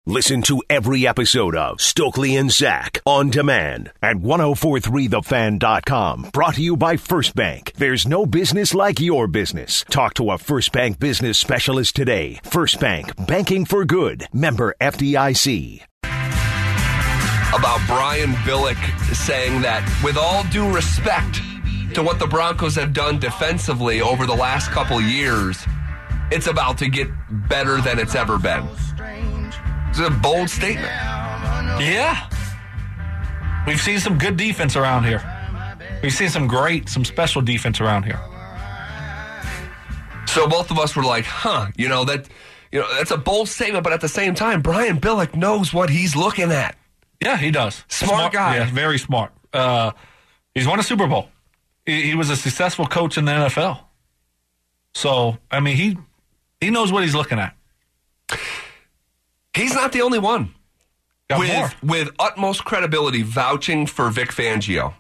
Listen to every episode of Stokely and Zach on demand at 1043thefan.com. Brought to you by First Bank. There's no business like your business. Talk to a First Bank business specialist today. First Bank, banking for good. Member FDIC. About Brian Billick saying that with all due respect to what the Broncos have done defensively over the last couple years, it's about to get better than it's ever been. It's a bold statement. Yeah. We've seen some good defense around here. We've seen some special defense around here. So both of us were like, that's a bold statement, but at the same time, Brian Billick knows what he's looking at. Yeah, he does. Smart guy. Yeah, very smart. He's won a Super Bowl. He was a successful coach in the NFL. So, I mean, he knows what he's looking at. He's not the only one Got with utmost credibility vouching for Vic Fangio.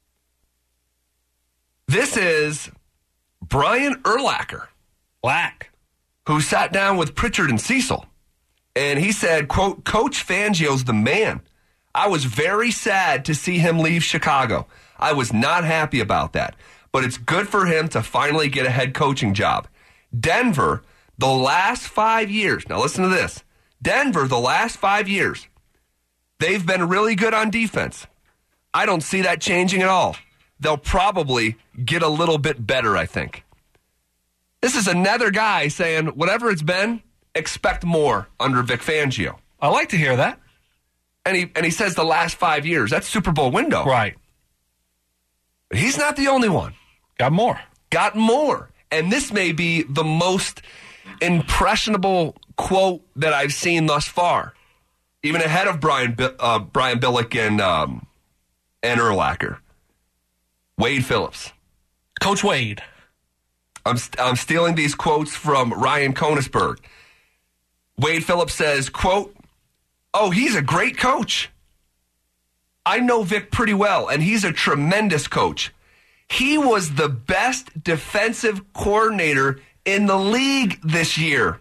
This is Brian Urlacher, who sat down with Pritchard and Cecil, and he said, quote, "Coach Fangio's the man. I was very sad to see him leave Chicago. I was not happy about that, but it's good for him to finally get a head coaching job. Denver, the last 5 years," now listen to this, Denver, the last 5 years, they've been really good on defense. I don't see that changing at all. They'll probably get a little bit better, I think. This is another guy saying, whatever it's been, expect more under Vic Fangio. I like to hear that. And he says the last 5 years. That's Super Bowl window. Right. But he's not the only one. Got more. And this may be the most impressionable quote that I've seen thus far, even ahead of Brian Billick and Urlacher. Wade Phillips. Coach Wade. I'm stealing these quotes from Ryan Konisberg. Wade Phillips says, quote, "Oh, he's a great coach. I know Vic pretty well, and he's a tremendous coach. He was the best defensive coordinator in the league this year."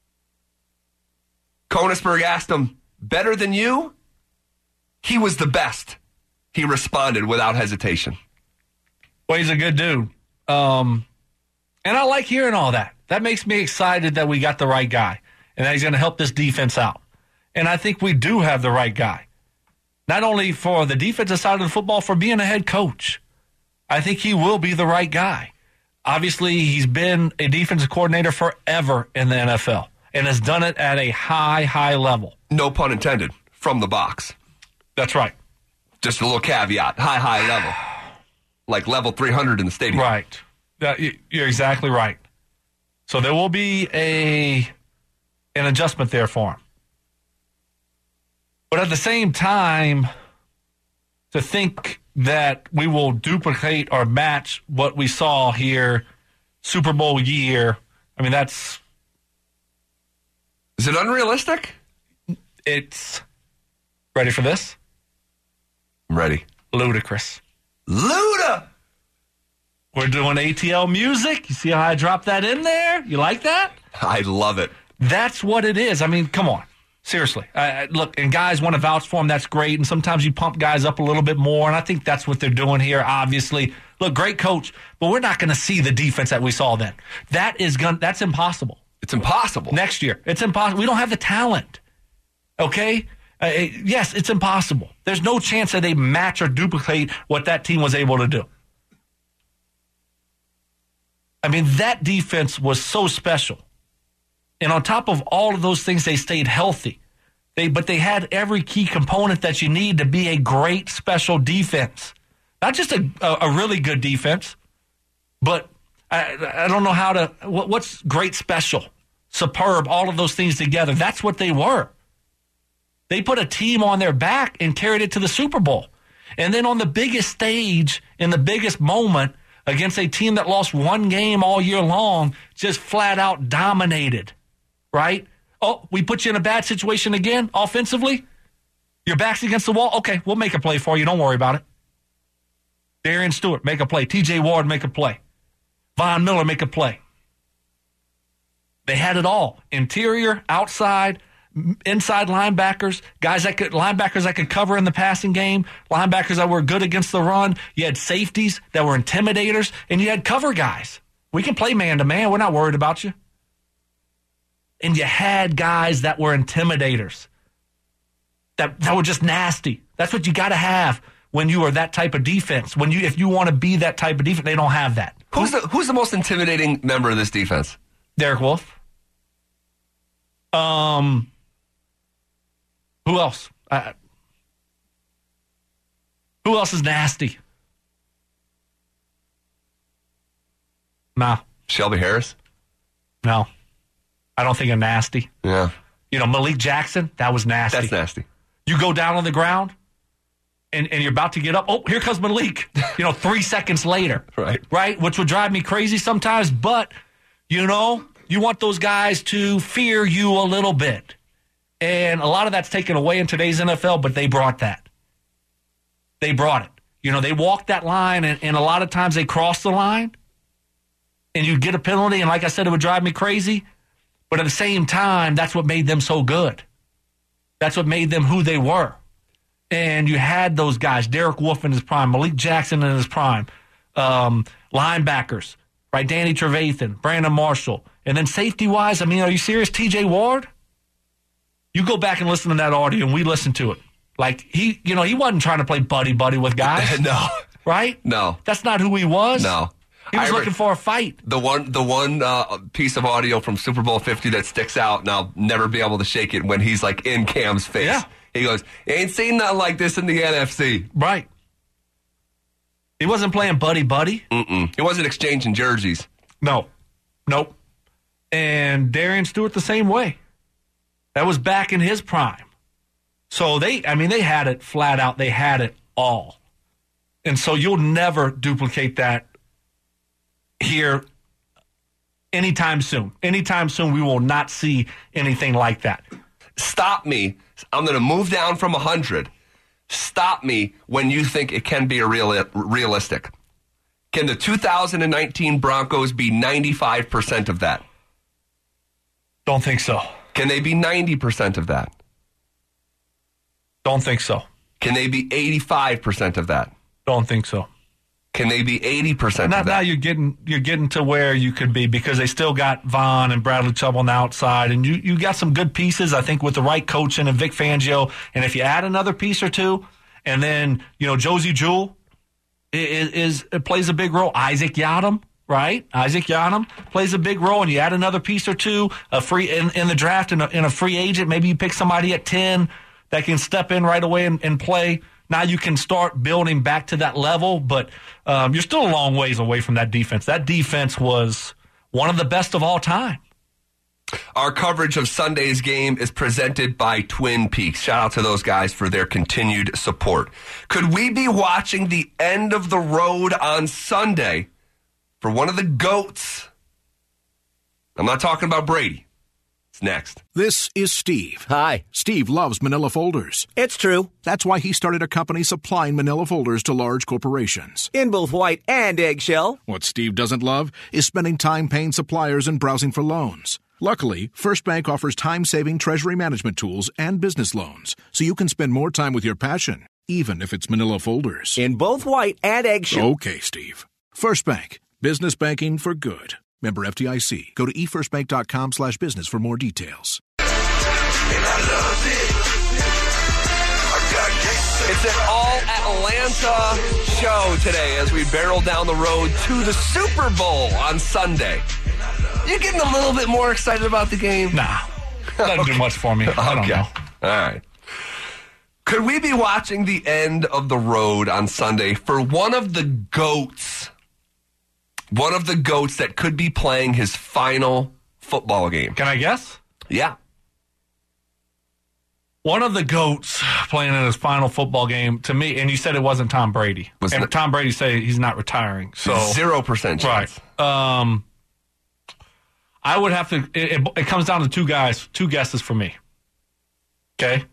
Konisberg asked him, "Better than you?" "He was the best," he responded without hesitation. Well, he's a good dude. And I like hearing all that. That makes me excited that we got the right guy and that he's going to help this defense out. And I think we do have the right guy. Not only for the defensive side of the football, for being a head coach. I think he will be the right guy. Obviously, he's been a defensive coordinator forever in the NFL and has done it at a high, high level. No pun intended, from the box. That's right. Just a little caveat, high level. Like level 300 in the stadium. Right. You're exactly right. So there will be an adjustment there for him. But at the same time, to think that we will duplicate or match what we saw here Super Bowl year, I mean, that's... Is it unrealistic? It's... Ready for this? I'm ready. Ludicrous. Luda! We're doing ATL music. You see how I dropped that in there? You like that? I love it. That's what it is. I mean, come on. Seriously. Look, and guys want to vouch for him. That's great. And sometimes you pump guys up a little bit more. And I think that's what they're doing here, obviously. Look, great coach, but we're not going to see the defense that we saw then. That's impossible. It's impossible. Next year. It's impossible. We don't have the talent. Okay? Yes, it's impossible. There's no chance that they match or duplicate what that team was able to do. I mean, that defense was so special. And on top of all of those things, they stayed healthy. But they had every key component that you need to be a great special defense. Not just a really good defense, but I don't know how to... What's great special? Superb, all of those things together. That's what they were. They put a team on their back and carried it to the Super Bowl. And then on the biggest stage, in the biggest moment, against a team that lost one game all year long, just flat out dominated, right? Oh, we put you in a bad situation again, offensively? Your back's against the wall? Okay, we'll make a play for you. Don't worry about it. Darian Stewart, make a play. T.J. Ward, make a play. Von Miller, make a play. They had it all. Interior, outside. inside linebackers, linebackers that could cover in the passing game, linebackers that were good against the run. You had safeties that were intimidators, and you had cover guys. We can play man-to-man. We're not worried about you. And you had guys that were intimidators, that were just nasty. That's what you got to have when you are that type of defense. If you want to be that type of defense, they don't have that. Who's the most intimidating member of this defense? Derek Wolfe. Who else? Who else is nasty? No. Shelby Harris? No. I don't think I'm nasty. Yeah. Malik Jackson, that was nasty. That's nasty. You go down on the ground, and you're about to get up. Oh, here comes Malik. 3 seconds later. Right? Which would drive me crazy sometimes. But, you want those guys to fear you a little bit. And a lot of that's taken away in today's NFL, but they brought that. They brought it. They walked that line, and a lot of times they crossed the line, and you'd get a penalty, and like I said, it would drive me crazy. But at the same time, that's what made them so good. That's what made them who they were. And you had those guys, Derek Wolfe in his prime, Malik Jackson in his prime, linebackers, right? Danny Trevathan, Brandon Marshall. And then safety-wise, are you serious? TJ Ward? You go back and listen to that audio, and we listened to it. Like, he wasn't trying to play buddy-buddy with guys. No. Right? No. That's not who he was. No. He was looking for a fight. The one piece of audio from Super Bowl 50 that sticks out, and I'll never be able to shake it, when he's like in Cam's face. Yeah. He goes, ain't seen nothing like this in the NFC. Right. He wasn't playing buddy-buddy. Mm-mm. He wasn't exchanging jerseys. No. Nope. And Darian Stewart the same way. That was back in his prime. So they had it flat out. They had it all. And so you'll never duplicate that here anytime soon. Anytime soon, we will not see anything like that. Stop me. I'm going to move down from 100. Stop me when you think it can be realistic. Can the 2019 Broncos be 95% of that? Don't think so. Can they be 90% of that? Don't think so. Can they be 85% of that? Don't think so. Can they be 80% of that? Now you're getting to where you could be, because they still got Vaughn and Bradley Chubb on the outside, and you got some good pieces, I think, with the right coaching and Vic Fangio. And if you add another piece or two, and then Josie Jewell plays a big role. Isaac Yiadom, right? Isaac Yiadom plays a big role, and you add another piece or two, a free in the draft, and a free agent. Maybe you pick somebody at 10 that can step in right away and play. Now you can start building back to that level, but you're still a long ways away from that defense. That defense was one of the best of all time. Our coverage of Sunday's game is presented by Twin Peaks. Shout out to those guys for their continued support. Could we be watching the end of the road on Sunday for one of the GOATs? I'm not talking about Brady. It's next. This is Steve. Hi. Steve loves manila folders. It's true. That's why he started a company supplying manila folders to large corporations. In both white and eggshell. What Steve doesn't love is spending time paying suppliers and browsing for loans. Luckily, First Bank offers time-saving treasury management tools and business loans, so you can spend more time with your passion, even if it's manila folders. In both white and eggshell. Okay, Steve. First Bank. Business banking for good. Member FDIC. Go to efirstbank.com/business for more details. It's an all-Atlanta show today as we barrel down the road to the Super Bowl on Sunday. You getting a little bit more excited about the game? Nah. Doesn't do much for me. I don't know. All right. Could we be watching the end of the road on Sunday for one of the GOATs? One of the GOATs that could be playing his final football game. Can I guess? Yeah. One of the GOATs playing in his final football game, to me, and you said it wasn't Tom Brady. Tom Brady said he's not retiring. So 0% chance. Right. I would have to, it comes down to two guesses for me. Okay?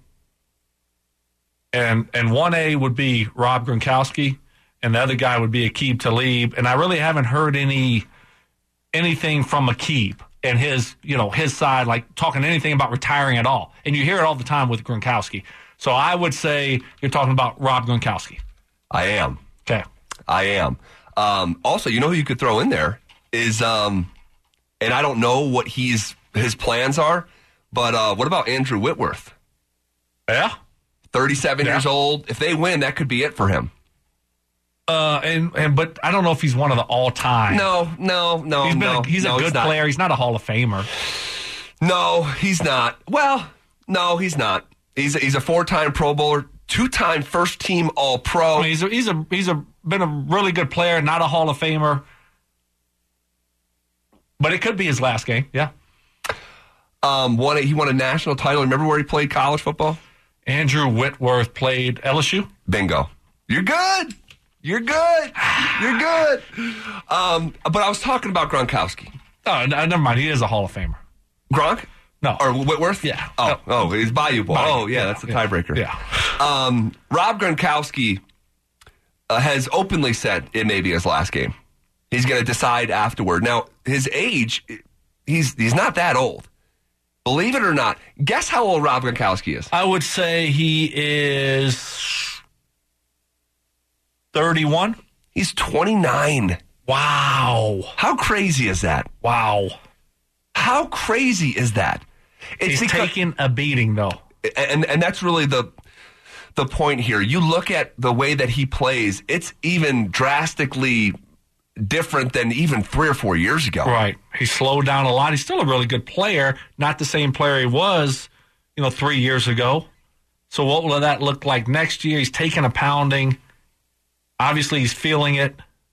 And 1A would be Rob Gronkowski, and the other guy would be Aqib Talib. And I really haven't heard anything from Aqib. and his side, like talking anything about retiring at all. And you hear it all the time with Gronkowski. So I would say you're talking about Rob Gronkowski. I am. Okay. I am. Also, who you could throw in there is, and I don't know what his plans are, but what about Andrew Whitworth? Yeah. 37 years old. If they win, that could be it for him. But I don't know if he's one of the all-time. No. He's a good player. He's not a Hall of Famer. No, he's not. Well, no, he's not. He's a 4-time Pro Bowler, 2-time first-team All-Pro. I mean, he's been a really good player, not a Hall of Famer. But it could be his last game. Yeah. He won a national title. Remember where he played college football? Andrew Whitworth played LSU. Bingo. You're good. You're good. But I was talking about Gronkowski. Oh, never mind. He is a Hall of Famer. Gronk? No. Or Whitworth? Yeah. Oh, he's Bayou Boy. Oh, yeah, that's the tiebreaker. Yeah. Rob Gronkowski has openly said it may be his last game. He's going to decide afterward. Now, his age, he's not that old. Believe it or not, guess how old Rob Gronkowski is? I would say he is 31. He's 29. Wow. How crazy is that? Wow. How crazy is that? He's taking a beating, though. And that's really the point here. You look at the way that he plays, it's even drastically different than even 3 or 4 years ago. Right. He slowed down a lot. He's still a really good player, not the same player he was, 3 years ago. So what will that look like next year? He's taking a pounding. Obviously, he's feeling it.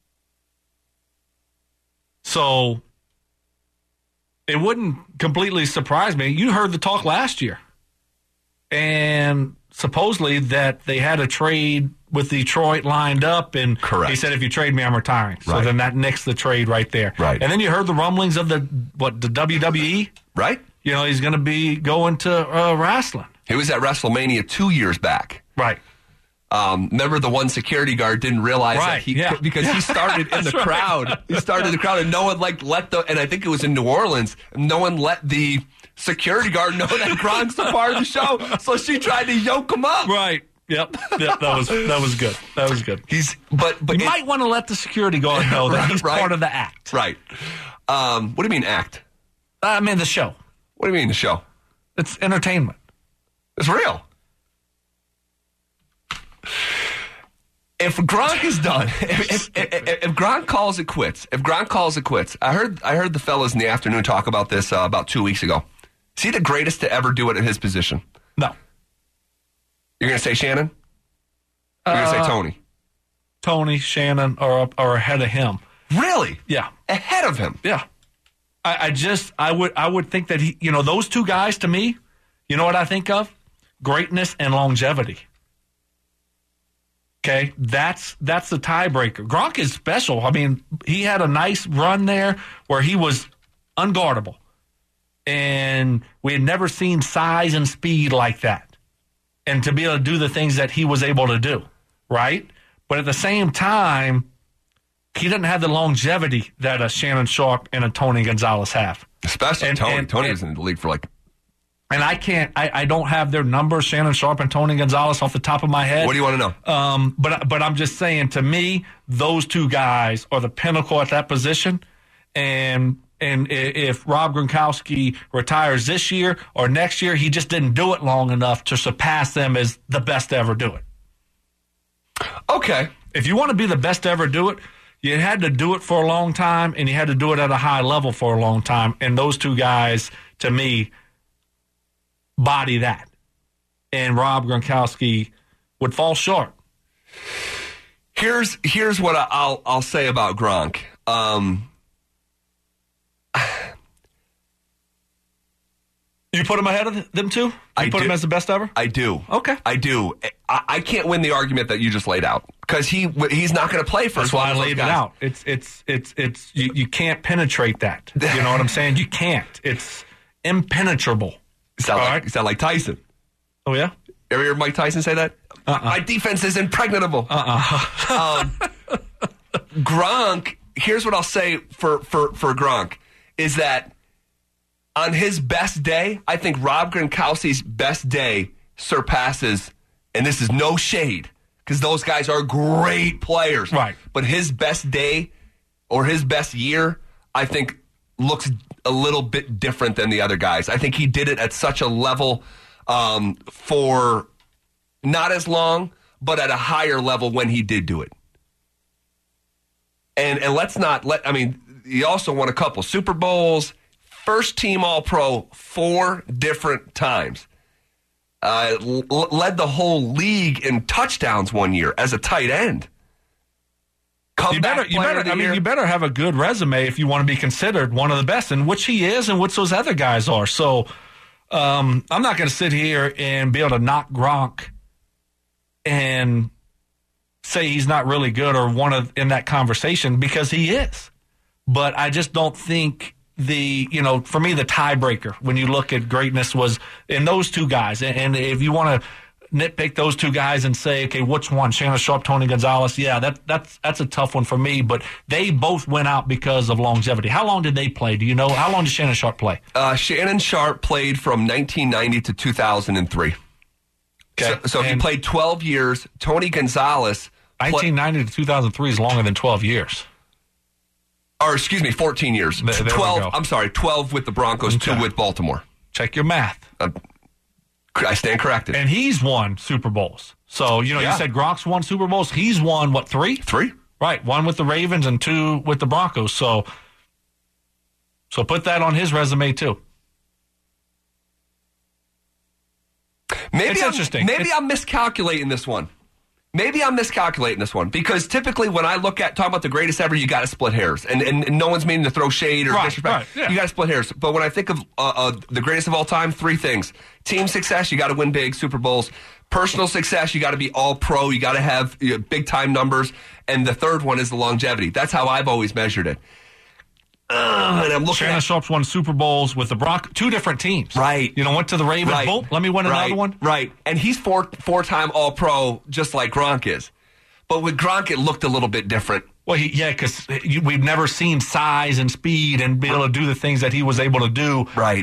So it wouldn't completely surprise me. You heard the talk last year. And supposedly that they had a trade with Detroit lined up, and correct. He said, if you trade me, I'm retiring. So right. then that nixed the trade right there. Right. And then you heard the rumblings of the WWE. Right. He's going to be going to wrestling. He was at WrestleMania 2 years back. Right. Remember the one security guard didn't realize that because he started in the crowd. Right. He started in the crowd, and no one and I think it was in New Orleans, no one let the security guard know that Gronk's a part of the show, so she tried to yoke him up. Right. Yep. That was good. That was good. But you might want to let the security guard know that he's part of the act. Right. What do you mean act? I mean the show. What do you mean the show? It's entertainment. It's real. If Gronk is done, if Gronk calls it quits, I heard the fellas in the afternoon talk about this about 2 weeks ago. Is he the greatest to ever do it at his position? No. You're going to say Shannon? You're going to say Tony? Tony, Shannon, or ahead of him. Really? Yeah. Ahead of him? Yeah. I would think that he, those two guys to me, you know what I think of? Greatness and longevity. Okay, that's the tiebreaker. Gronk is special. I mean, he had a nice run there where he was unguardable. And we had never seen size and speed like that. And to be able to do the things that he was able to do, right? But at the same time, he didn't have the longevity that a Shannon Sharpe and a Tony Gonzalez have. Especially Tony. Tony was in the league for And I don't have their numbers, Shannon Sharpe and Tony Gonzalez, off the top of my head. What do you want to know? But I'm just saying, to me, those two guys are the pinnacle at that position. And if Rob Gronkowski retires this year or next year, he just didn't do it long enough to surpass them as the best to ever do it. Okay. If you want to be the best to ever do it, you had to do it for a long time, and you had to do it at a high level for a long time. And those two guys, to me, body that. And Rob Gronkowski would fall short. Here's what I'll say about Gronk. You put him ahead of them too? You put him as the best ever? I do. Okay. I do. I can't win the argument that you just laid out because he's not going to play for. That's why I laid it out. It's you can't penetrate that. You know what I'm saying? You can't. It's impenetrable. Sound like Tyson. Oh yeah. Ever hear Mike Tyson say that? My defense is impregnable. Gronk. Here's what I'll say for Gronk is that on his best day, I think Rob Gronkowski's best day surpasses, and this is no shade, because those guys are great players. Right. But his best day or his best year, I think, looks a little bit different than the other guys. I think he did it at such a level for not as long, but at a higher level when he did do it. And let's not let, I mean, he also won a couple Super Bowls, first team All-Pro 4 different times. Led the whole league in touchdowns one year as a tight end. You better have a good resume if you want to be considered one of the best, and which he is, and which those other guys are. So I'm not going to sit here and be able to knock Gronk and say he's not really good or in that conversation, because he is. But I just don't think for me, the tiebreaker when you look at greatness was in those two guys. And if you want to nitpick those two guys and say, okay, which one? Shannon Sharpe, Tony Gonzalez? Yeah, that's a tough one for me. But they both went out because of longevity. How long did they play? Do you know? How long did Shannon Sharpe play? Shannon Sharpe played from 1990 to 2003. Okay. So he played 12 years. Tony Gonzalez. 1990 to 2003 is longer than 12 years. Or, excuse me, 14 years. There 12. I'm sorry, 12 with the Broncos, okay. 2 with Baltimore. Check your math. I stand corrected. And he's won Super Bowls. So, you said Gronk's won Super Bowls. He's won, 3? 3. Right, 1 with the Ravens and 2 with the Broncos. So put that on his resume, too. It's interesting. Maybe I'm miscalculating this one. Because typically when I look at talking about the greatest ever, you got to split hairs, and no one's meaning to throw shade or disrespect. Right, yeah. You got to split hairs. But when I think of the greatest of all time, 3 things: team success, you got to win big Super Bowls; personal success, you got to be all pro, you got to have big time numbers; and the third one is the longevity. That's how I've always measured it. And I'm looking Shannon Sharpe's won Super Bowls with the Broncos, 2 different teams. Right. Went to the Ravens. Right. Boom, let me win another one. Right. And he's four-time All-Pro, just like Gronk is. But with Gronk, it looked a little bit different. Well, because we've never seen size and speed and be able to do the things that he was able to do. Right.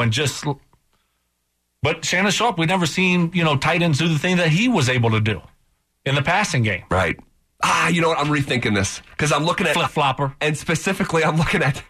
But Shannon Sharpe, we've never seen, tight ends do the thing that he was able to do in the passing game. Right. You know what? I'm rethinking this because I'm looking at flip-flopper, and specifically, I'm looking at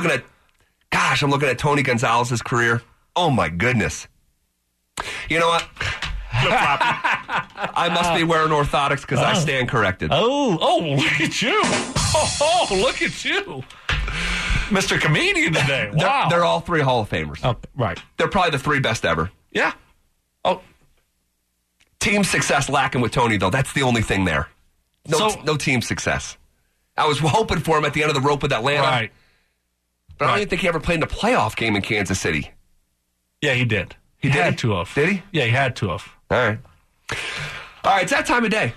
Tony Gonzalez's career. Oh my goodness! You know what? Flip-flopper. I must be wearing orthotics because I stand corrected. Oh, look at you! Oh, look at you, Mr. Comedian today. Wow, they're all 3 Hall of Famers. Oh, right. They're probably the 3 best ever. Yeah. Oh, team success lacking with Tony though. That's the only thing there. No team success. I was hoping for him at the end of the rope with Atlanta. Right. But I don't even think he ever played in a playoff game in Kansas City. Yeah, he did. He had to have. Did he? Yeah, he had to have. All right, it's that time of day.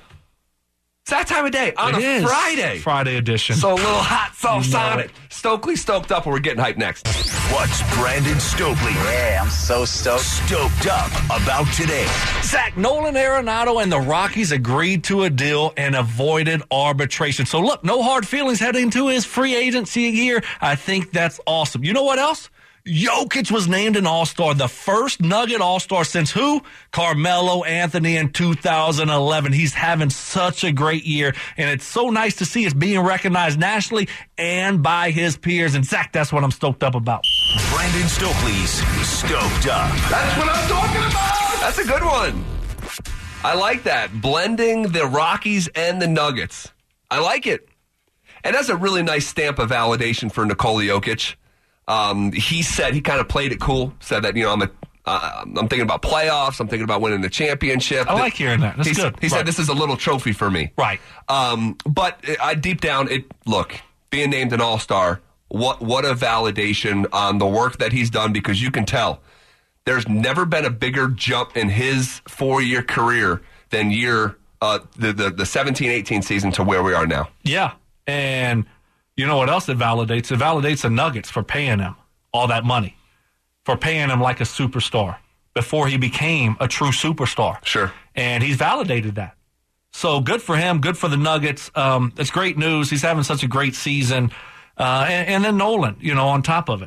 On a Friday. Friday edition. So a little hot sauce on it. Stokely stoked up, and we're getting hyped next. What's Brandon Stokely? Yeah, I'm so stoked. Stoked up about today. Zach, Nolan Arenado and the Rockies agreed to a deal and avoided arbitration. So look, no hard feelings heading into his free agency year. I think that's awesome. You know what else? Jokic was named an All-Star, the first Nugget All-Star since who? Carmelo Anthony in 2011. He's having such a great year, and it's so nice to see it's being recognized nationally and by his peers. And, Zach, that's what I'm stoked up about. Brandon Stokely's Stoked Up. That's what I'm talking about. That's a good one. I like that. Blending the Rockies and the Nuggets. I like it. And that's a really nice stamp of validation for Nikola Jokic. He said, he kind of played it cool, said that, I'm thinking about playoffs, I'm thinking about winning the championship. I like hearing that. That's good. He said, this is a little trophy for me. Right. But deep down, being named an All-Star, what a validation on the work that he's done, because you can tell there's never been a bigger jump in his 4-year career than the 17-18 season to where we are now. Yeah. And you know what else it validates? It validates the Nuggets for paying him all that money, for paying him like a superstar before he became a true superstar. Sure. And he's validated that. So good for him, good for the Nuggets. It's great news. He's having such a great season. And then Nolan, on top of it.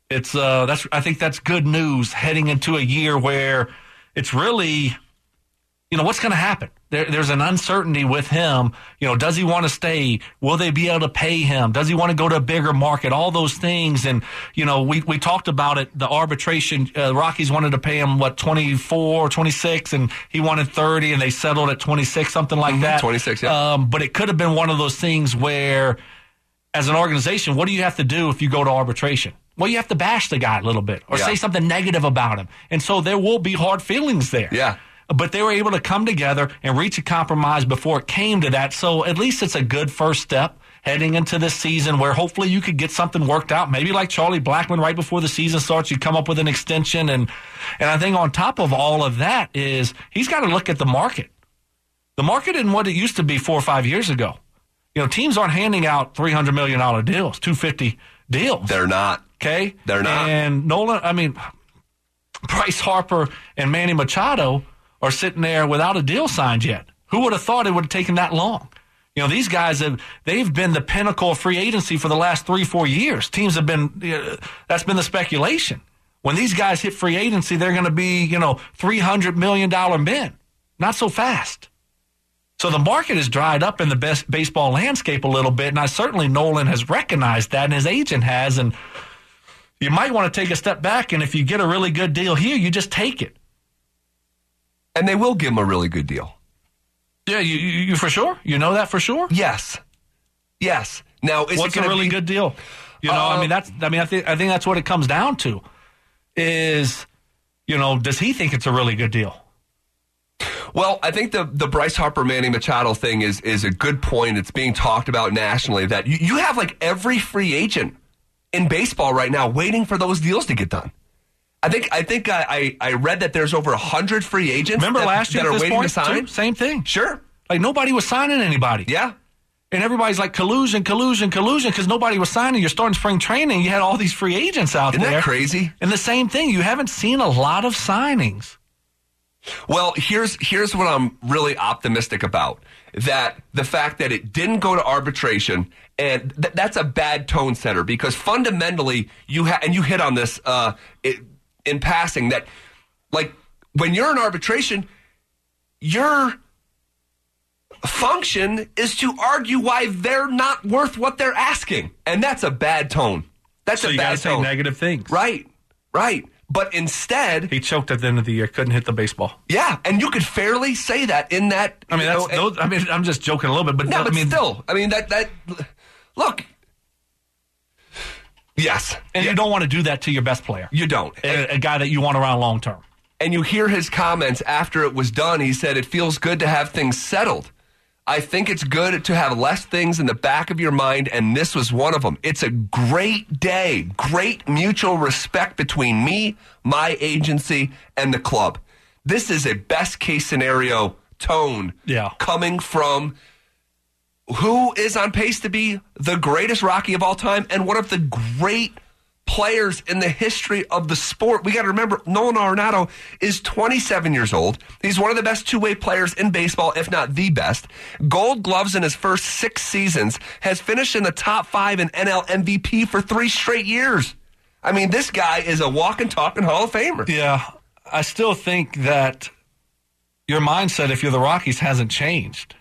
I think that's good news heading into a year where it's really, what's going to happen? There's an uncertainty with him. Does he want to stay? Will they be able to pay him? Does he want to go to a bigger market? All those things. And, we talked about it, the arbitration. Rockies wanted to pay him, 24, 26, and he wanted 30, and they settled at 26, something like that. 26, yeah. But it could have been one of those things where, as an organization, what do you have to do if you go to arbitration? Well, you have to bash the guy a little bit or say something negative about him. And so there will be hard feelings there. Yeah. But they were able to come together and reach a compromise before it came to that. So at least it's a good first step heading into this season where hopefully you could get something worked out. Maybe like Charlie Blackmon right before the season starts, you come up with an extension. And I think on top of all of that is he's got to look at the market. The market isn't what it used to be 4 or 5 years ago. Teams aren't handing out $300 million deals, $250 deals. They're not. Okay? They're not. And Bryce Harper and Manny Machado are sitting there without a deal signed yet. Who would have thought it would have taken that long? These guys they've been the pinnacle of free agency for the last 3-4 years. Teams have been, that's been the speculation. When these guys hit free agency, they're going to be, $300 million men. Not so fast. So the market has dried up in the best baseball landscape a little bit, and certainly Nolan has recognized that, and his agent has, and you might want to take a step back, and if you get a really good deal here, you just take it. And they will give him a really good deal. Yeah, you for sure? You know that for sure? Yes. Now, what's a really good deal? I think that's what it comes down to. Is, does he think it's a really good deal? Well, I think the Bryce Harper, Manny Machado thing is a good point. It's being talked about nationally that you have like every free agent in baseball right now waiting for those deals to get done. I think I read that there's over 100 free agents last year that are at this waiting point, to sign. Too? Same thing. Sure. Like nobody was signing anybody. Yeah. And everybody's like collusion because nobody was signing. You're starting spring training. You had all these free agents out there. Isn't that crazy? And the same thing. You haven't seen a lot of signings. Well, here's what I'm really optimistic about. That the fact that it didn't go to arbitration, and that's a bad tone setter because fundamentally and you hit on this in passing, that like when you're in arbitration, your function is to argue why they're not worth what they're asking. And that's a bad tone. That's a bad tone. So you got to say negative things. Right. But instead, he choked at the end of the year, couldn't hit the baseball. Yeah, and you could fairly say that in that. I'm just joking a little bit, but still, that. Look, yes, and you don't want to do that to your best player. You don't, a guy that you want around long term. And you hear his comments after it was done. He said, "It feels good to have things settled. I think it's good to have less things in the back of your mind, and this was one of them. It's a great day, great mutual respect between me, my agency, and the club. This is a best-case scenario tone coming from who is on pace to be the greatest Rocky of all time and one of the great players in the history of the sport. We got to remember, Nolan Arenado is 27 years old. He's one of the best two-way players in baseball, if not the best. Gold Gloves in his first 6 seasons, has finished in the top 5 in NL MVP for 3 straight years. This guy is a walking, talking Hall of Famer. Yeah, I still think that your mindset, if you're the Rockies, hasn't changed.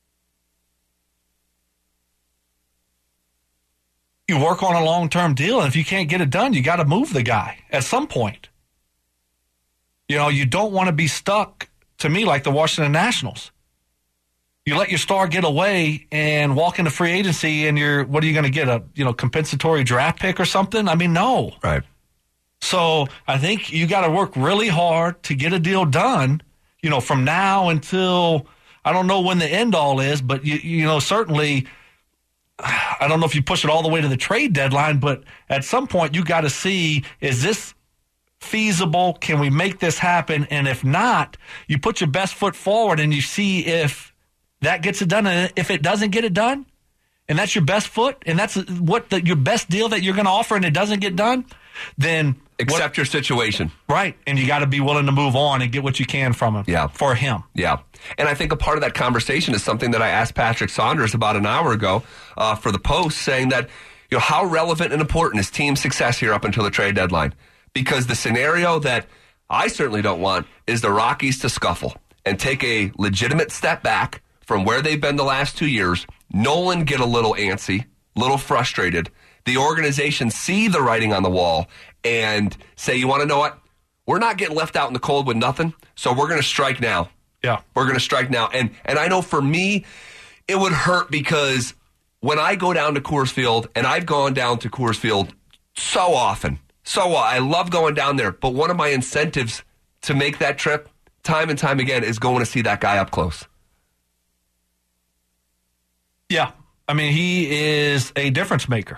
You work on a long-term deal, and if you can't get it done, you got to move the guy at some point. You don't want to be stuck, to me, like the Washington Nationals. You let your star get away and walk into free agency, and what are you going to get, a compensatory draft pick or something? No. Right. So I think you got to work really hard to get a deal done, from now until, I don't know when the end all is, but, certainly – I don't know if you push it all the way to the trade deadline, but at some point you got to see, is this feasible? Can we make this happen? And if not, you put your best foot forward and you see if that gets it done. And if it doesn't get it done, and that's your best foot, and that's your best deal that you're going to offer, and it doesn't get done, then accept your situation. Right. And you got to be willing to move on and get what you can from him. Yeah. For him. Yeah. And I think a part of that conversation is something that I asked Patrick Saunders about an hour ago for the Post, saying that, how relevant and important is team success here up until the trade deadline? Because the scenario that I certainly don't want is the Rockies to scuffle and take a legitimate step back from where they've been the last 2 years. Nolan get a little antsy, a little frustrated. The organization see the writing on the wall and say, you want to know what? We're not getting left out in the cold with nothing, so we're going to strike now. Yeah. We're going to strike now. And I know for me, it would hurt because when I go down to Coors Field, and I've gone down to Coors Field so often, I love going down there, but one of my incentives to make that trip time and time again is going to see that guy up close. Yeah. I mean, he is a difference maker.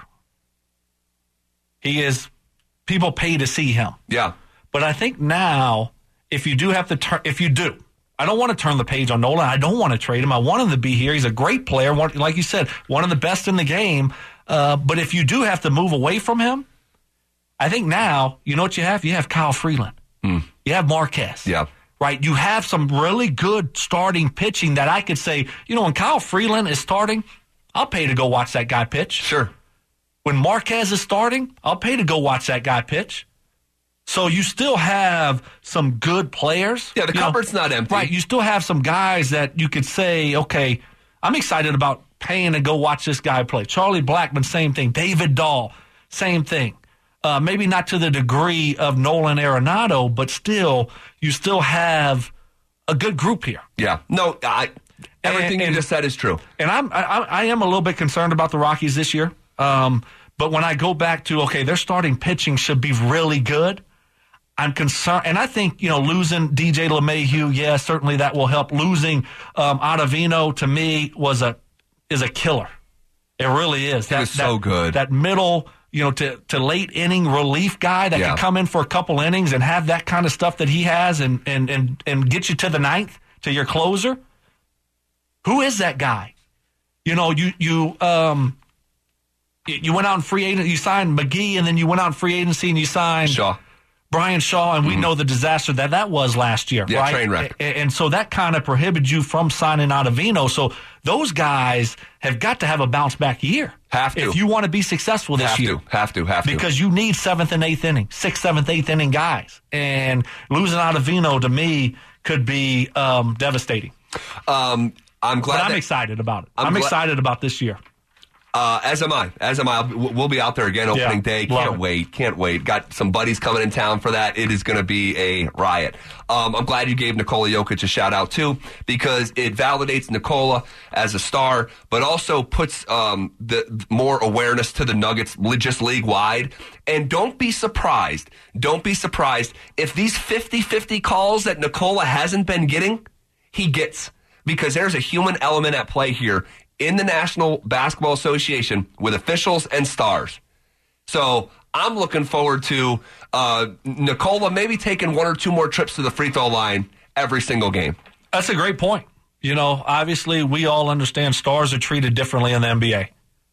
He is, people pay to see him. Yeah. But I think now, if you do have to turn, I don't want to turn the page on Nolan. I don't want to trade him. I want him to be here. He's a great player. Like you said, one of the best in the game. But if you do have to move away from him, I think now, you know what you have? You have Kyle Freeland. You have Marquez. Yeah. Right? You have some really good starting pitching that I could say, when Kyle Freeland is starting, I'll pay to go watch that guy pitch. Sure. When Marquez is starting, I'll pay to go watch that guy pitch. So you still have some good players. Yeah, the cupboard's not empty. Right. You still have some guys that you could say, okay, I'm excited about paying to go watch this guy play. Charlie Blackmon, same thing. David Dahl, same thing. Maybe not to the degree of Nolan Arenado, but still, you still have a good group here. Yeah. No, everything you just said is true. And I am a little bit concerned about the Rockies this year. But when I go back to, okay, their starting pitching should be really good, I'm concerned. And I think, losing DJ LeMahieu, certainly that will help. Losing Ottavino, to me, is a killer. It really is. He was so good. That middle, to late inning relief guy that can come in for a couple innings and have that kind of stuff that he has and get you to the ninth, to your closer. Who is that guy? You went out in free agency, you signed McGee, and then you went out in free agency and you signed Brian Shaw, and we know the disaster that was last year, right? Train wreck. And so that kind of prohibited you from signing Ottavino. So those guys have got to have a bounce-back year. Have to. If you want to be successful this year. Have to. Because you need 7th and 8th inning, 6th, 7th, 8th inning guys. And losing Ottavino, to me, could be devastating. I'm glad. But I'm excited about it. I'm excited about this year. As am I. We'll be out there again opening day. Can't wait. Got some buddies coming in town for that. It is going to be a riot. I'm glad you gave Nikola Jokic a shout out too, because it validates Nikola as a star, but also puts the more awareness to the Nuggets just league wide. And don't be surprised if these 50-50 calls that Nikola hasn't been getting, he gets, because there's a human element at play here in the National Basketball Association with officials and stars. So I'm looking forward to Nikola maybe taking 1 or 2 more trips to the free throw line every single game. That's a great point. Obviously we all understand stars are treated differently in the NBA.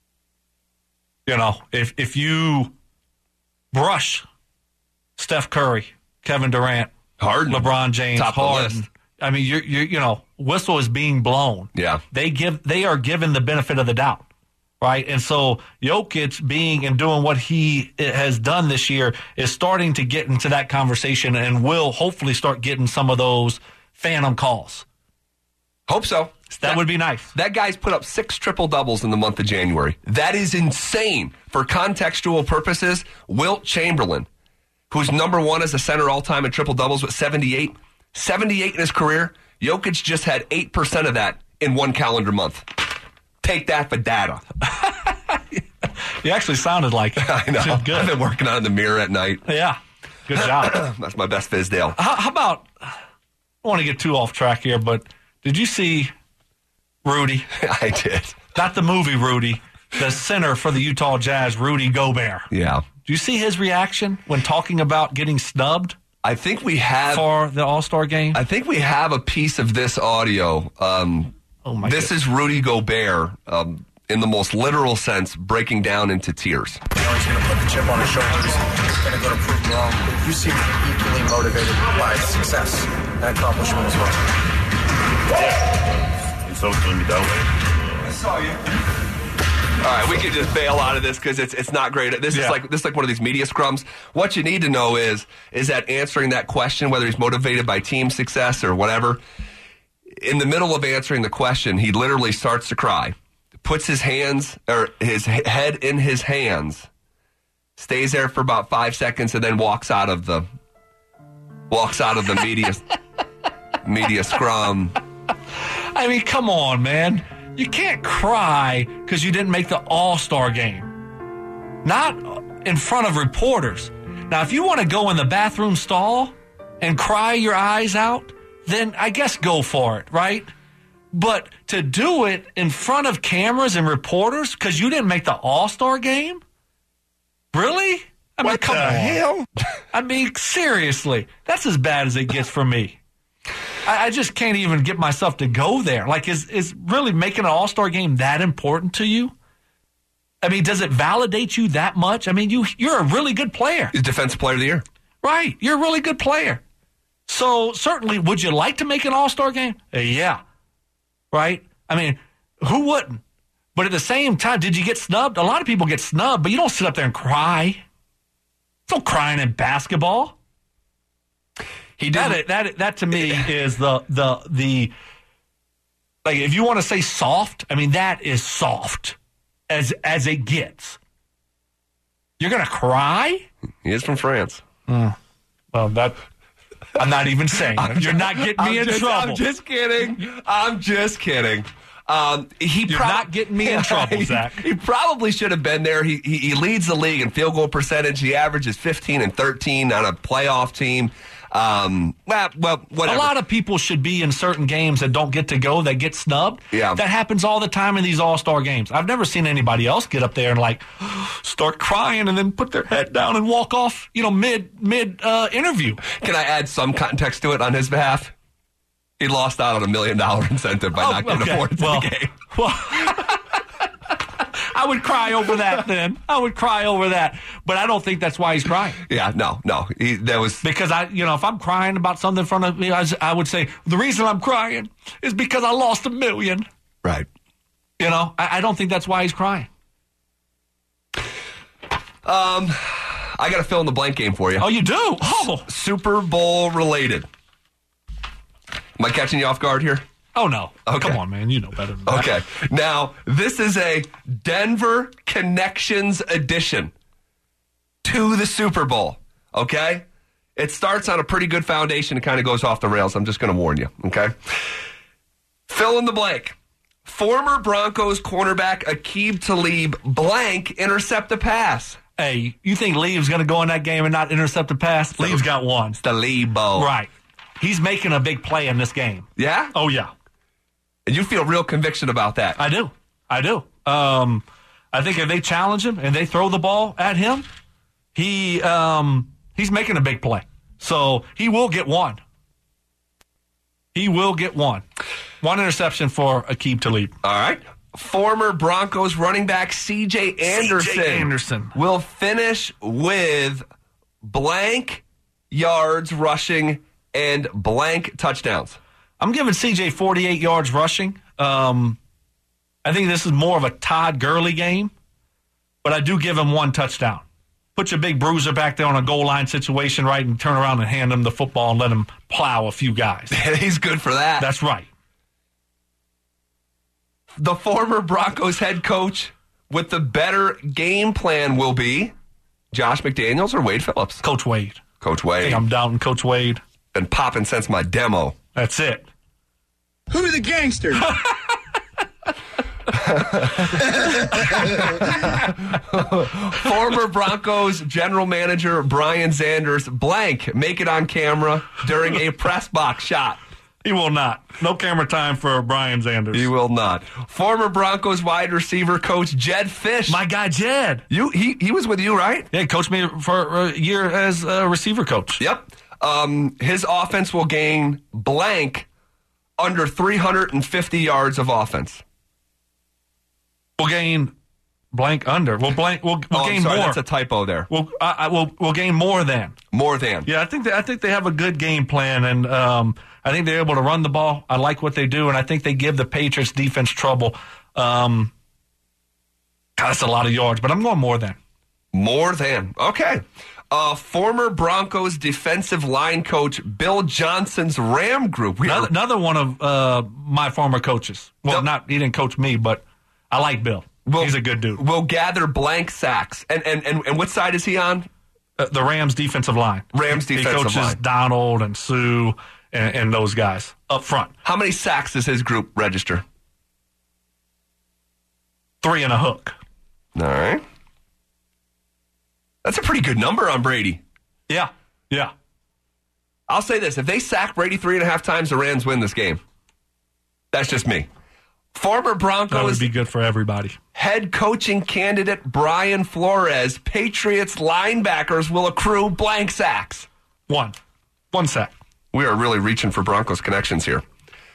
If you brush Steph Curry, Kevin Durant, Harden, LeBron James, top Harden, of the list. I mean, you're whistle is being blown. Yeah. They are given the benefit of the doubt, right? And so Jokic being and doing what he has done this year is starting to get into that conversation and will hopefully start getting some of those phantom calls. Hope so. That would be nice. That guy's put up 6 triple-doubles in the month of January. That is insane. For contextual purposes, Wilt Chamberlain, who's number 1 as a center all-time in triple-doubles with 78 in his career. Jokic just had 8% of that in 1 calendar month. Take that for data. You actually sounded like it. I know. Good. I've been working on it in the mirror at night. Yeah. Good job. That's my best Fizdale. How about, I don't want to get too off track here, but did you see Rudy? I did. Not the movie Rudy, the center for the Utah Jazz, Rudy Gobert. Yeah. Do you see his reaction when talking about getting snubbed? I think we have for the All-Star game. I think we have a piece of this audio. This is Rudy Gobert, in the most literal sense, breaking down into tears. He's going to put the chip on his shoulders. He's going to go to prove me wrong. You seem to be equally motivated by success and accomplishment as well. It's always going to be that way. I saw you. right, we can just bail out of this because it's not great. This is like one of these media scrums. What you need to know is that answering that question, whether he's motivated by team success or whatever, in the middle of answering the question, he literally starts to cry, puts his hands or his head in his hands, stays there for about 5 seconds, and then walks out of the media scrum. I mean, come on, man. You can't cry because you didn't make the All-Star game. Not in front of reporters. Now, if you want to go in the bathroom stall and cry your eyes out, then I guess go for it, right? But to do it in front of cameras and reporters because you didn't make the All-Star game? Really? I mean, come on. Hell? I mean, seriously. That's as bad as it gets for me. I just can't even get myself to go there. Like, is really making an All-Star game that important to you? I mean, does it validate you that much? I mean, you're a really good player. He's Defensive Player of the Year. Right. You're a really good player. So, certainly, would you like to make an All-Star game? Yeah. Right? I mean, who wouldn't? But at the same time, did you get snubbed? A lot of people get snubbed, but you don't sit up there and cry. There's no crying in basketball. He did that to me is the like, if you want to say soft, I mean, that is soft as it gets. You're gonna cry? He is from France. Well, that I'm not even saying. You're not getting me in trouble. I'm just kidding. You're not getting me in trouble, Zach. He probably should have been there. He leads the league in field goal percentage. He averages 15 and 13 on a playoff team. Well, whatever. A lot of people should be in certain games that don't get to go, that get snubbed. Yeah. That happens all the time in these All-Star games. I've never seen anybody else get up there and like start crying and then put their head down and walk off, mid interview. Can I add some context to it on his behalf? He lost out on $1 million incentive by not getting afforded to the game. Well, I would cry over that then. I would cry over that. But I don't think that's why he's crying. Yeah, no. That was because if I'm crying about something in front of me, I would say the reason I'm crying is because I lost $1 million. Right. I don't think that's why he's crying. I got a fill in the blank game for you. Oh, you do? Oh, Super Bowl related. Am I catching you off guard here? Oh, no. Okay. Come on, man. You know better than that. Okay. Now, this is a Denver Connections edition to the Super Bowl, okay? It starts on a pretty good foundation. It kind of goes off the rails. I'm just going to warn you, okay? Fill in the blank. Former Broncos cornerback Aqib Talib blank intercept a pass. Hey, you think Lee's going to go in that game and not intercept a pass? Lee's got one. It's the Lebo. Right. He's making a big play in this game. Yeah? Oh, yeah. And you feel real conviction about that. I do. I think if they challenge him and they throw the ball at him, he's making a big play. So he will get one. One interception for Aqib Talib. All right. Former Broncos running back C.J. Anderson will finish with blank yards rushing and blank touchdowns. I'm giving C.J. 48 yards rushing. I think this is more of a Todd Gurley game, but I do give him one touchdown. Put your big bruiser back there on a goal line situation, right, and turn around and hand him the football and let him plow a few guys. He's good for that. That's right. The former Broncos head coach with the better game plan will be Josh McDaniels or Wade Phillips? Coach Wade. Coach Wade. I think I'm doubting Coach Wade. Been popping since my demo. That's it. Who are the gangsters? Former Broncos general manager Brian Sanders blank make it on camera during a press box shot. He will not. No camera time for Brian Sanders. He will not. Former Broncos wide receiver coach Jed Fish. My guy Jed. He was with you, right? Yeah, he coached me for a year as a receiver coach. Yep. His offense will gain blank under 350 yards of offense. We'll gain blank under. We'll gain more. That's a typo there. We'll gain more than. More than. Yeah, I think they have a good game plan, and I think they're able to run the ball. I like what they do, and I think they give the Patriots defense trouble. God, God, that's a lot of yards, but I'm going more than. More than. Okay. Former Broncos defensive line coach Bill Johnson's Ram group. Another one of my former coaches. Well, he didn't coach me, but I like Bill. He's a good dude. Will gather blank sacks. And what side is he on? The Rams defensive line. Rams defensive line. He coaches Donald and Sue and those guys up front. How many sacks does his group register? 3 and a hook. All right. That's a pretty good number on Brady. Yeah. I'll say this. If they sack Brady 3.5 times, the Rams win this game. That's just me. Former Broncos. That would be good for everybody. Head coaching candidate Brian Flores. Patriots linebackers will accrue blank sacks. One sack. We are really reaching for Broncos connections here.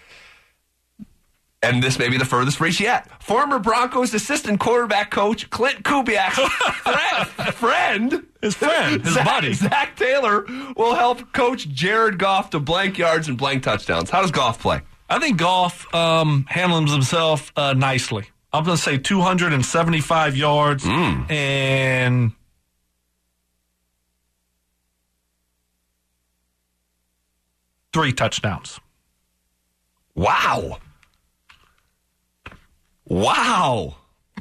And this may be the furthest reach yet. Former Broncos assistant quarterback coach Clint Kubiak's friend, his buddy, Zach Taylor, will help coach Jared Goff to blank yards and blank touchdowns. How does Goff play? I think Goff handles himself nicely. I'm going to say 275 yards and 3 touchdowns. Wow.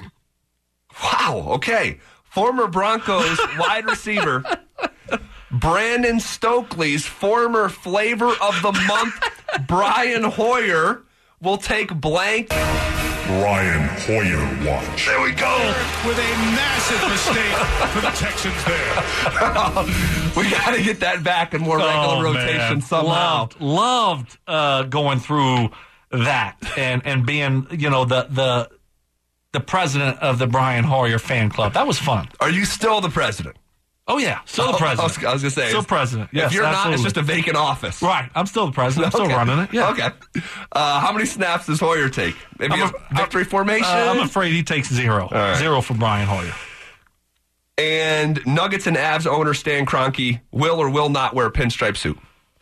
Okay. Former Broncos wide receiver Brandon Stokely's former flavor of the month, Brian Hoyer, will take blank. Brian Hoyer watch. There we go. With a massive mistake for the Texans there. We got to get that back in more regular rotation somehow. Loved going through that and being, the president of the Brian Hoyer fan club. That was fun. Are you still the president? Oh, yeah. Still the president. I was going to say. Still president. Yes, if you're absolutely. not, it's just a vacant office. Right. I'm still the president. I'm still running it. Yeah. Okay. How many snaps does Hoyer take? Maybe a victory formation? I'm afraid he takes 0. Right. 0 for Brian Hoyer. And Nuggets and Avs owner Stan Kroenke will or will not wear a pinstripe suit?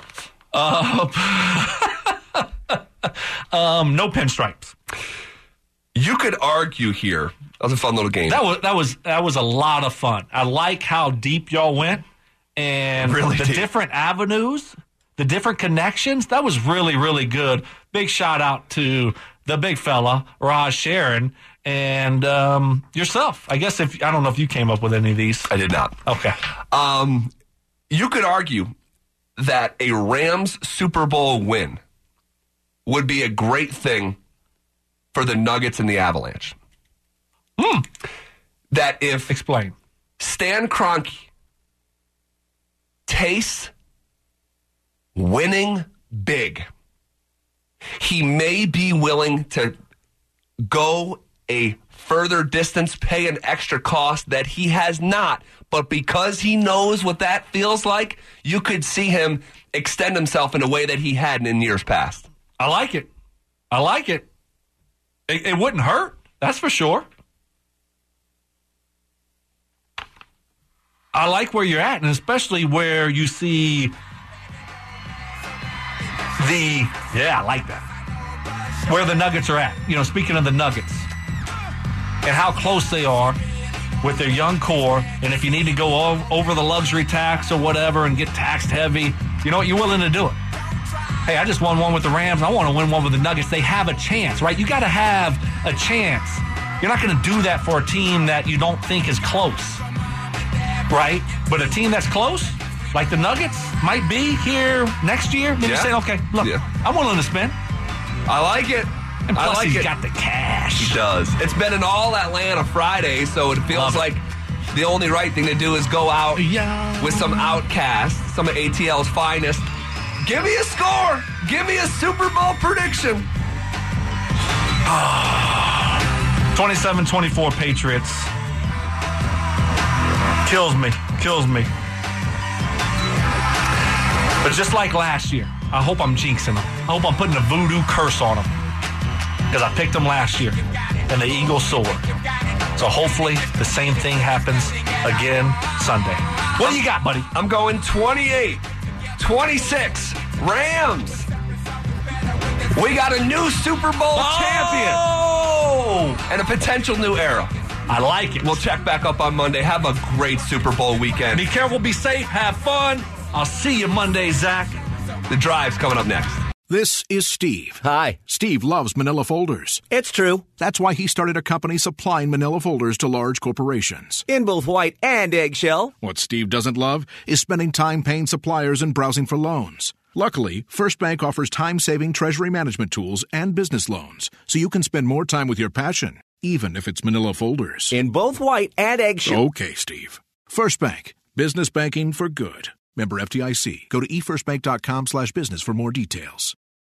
No pinstripes. You could argue here. That was a fun little game. That was a lot of fun. I like how deep y'all went and really the deep. Different avenues, the different connections. That was really, really good. Big shout out to the big fella, Raj Sharon, and yourself. I guess I don't know if you came up with any of these. I did not. Okay. You could argue that a Rams Super Bowl win would be a great thing for the Nuggets and the Avalanche. That if Explain. Stan Kroenke tastes winning big, he may be willing to go a further distance, pay an extra cost that he has not. But because he knows what that feels like, you could see him extend himself in a way that he hadn't in years past. I like it. It wouldn't hurt. That's for sure. I like where you're at, and especially where you see I like that. Where the Nuggets are at. Speaking of the Nuggets and how close they are with their young core, and if you need to go over the luxury tax or whatever and get taxed heavy, you know what? You're willing to do it. Hey, I just won one with the Rams. I want to win one with the Nuggets. They have a chance, right? You got to have a chance. You're not going to do that for a team that you don't think is close, right? But a team that's close, like the Nuggets, might be here next year. Then you say, okay, look, I'm willing to spend. I like it. And plus, he's got the cash. He does. It's been an all Atlanta Friday, so it feels like the only right thing to do is go out with some outcasts, some of ATL's finest. Give me a score. Give me a Super Bowl prediction. 27-24 Patriots. Kills me. But just like last year, I hope I'm jinxing them. I hope I'm putting a voodoo curse on them. Because I picked them last year, and the Eagles soared. So hopefully the same thing happens again Sunday. What do you got, buddy? I'm going 28-26 Rams. We got a new Super Bowl champion and a potential new era. I like it. We'll check back up on Monday. Have a great Super Bowl weekend. Be careful, be safe, have fun. I'll see you Monday, Zach. The Drive's coming up next. This is Steve. Hi. Steve loves manila folders. It's true. That's why he started a company supplying manila folders to large corporations. In both white and eggshell. What Steve doesn't love is spending time paying suppliers and browsing for loans. Luckily, First Bank offers time-saving treasury management tools and business loans, so you can spend more time with your passion, even if it's manila folders. In both white and eggshell. Okay, Steve. First Bank. Business banking for good. Member FDIC. Go to efirstbank.com/business for more details.